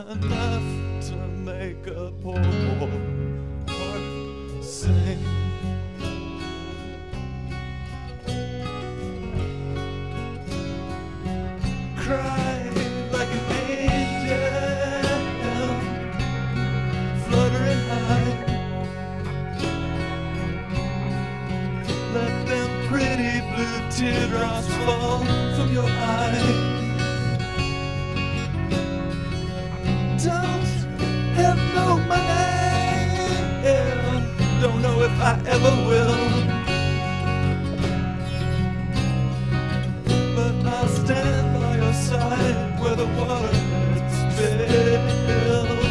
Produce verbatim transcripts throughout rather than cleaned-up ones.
enough to make a poor heart sing. Cry like an angel, fluttering high. Let them pretty blue teardrops fall from your eye. Don't have no money, don't know if I ever will, but I'll stand by your side where the water gets spilled.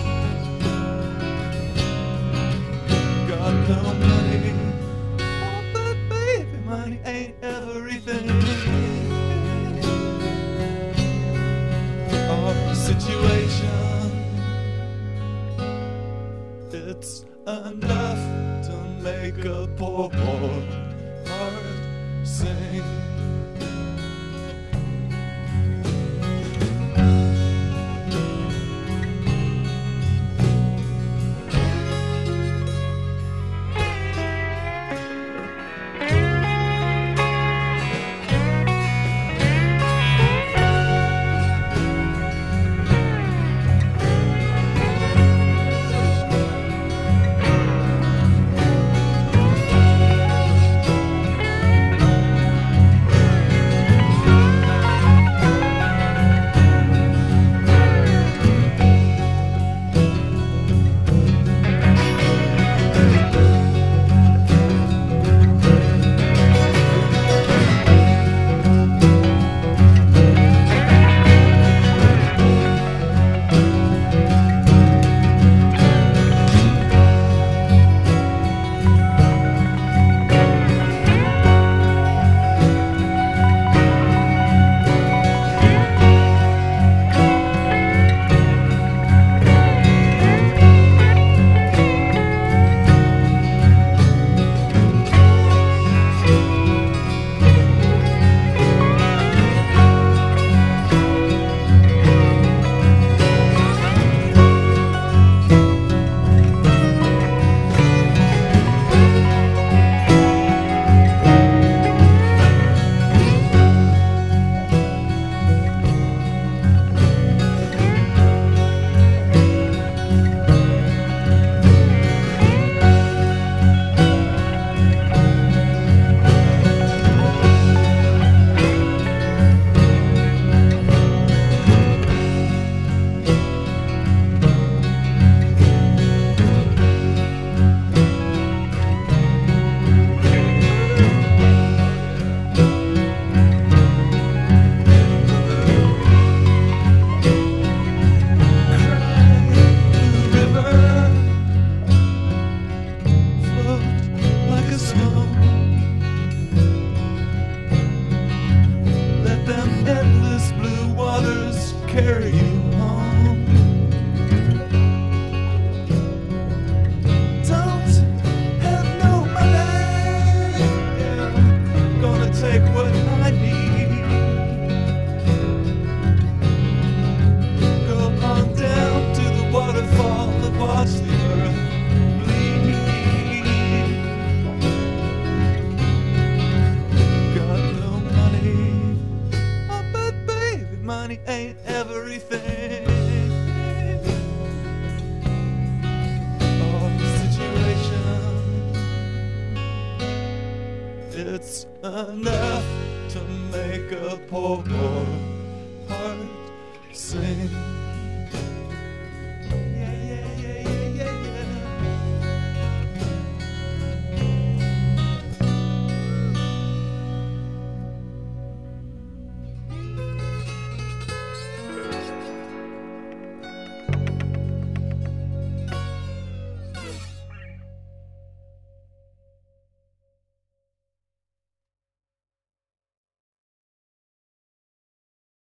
Got no money, oh, but baby, money ain't everything. Our situation, it's enough to make a poor heart sing. Carry you home. Don't have no money, gonna take what I need. Go on down to the waterfall and watch the earth bleed. Got no money, oh, but baby, money ain't everything. Our situation, it's enough to make a poor boy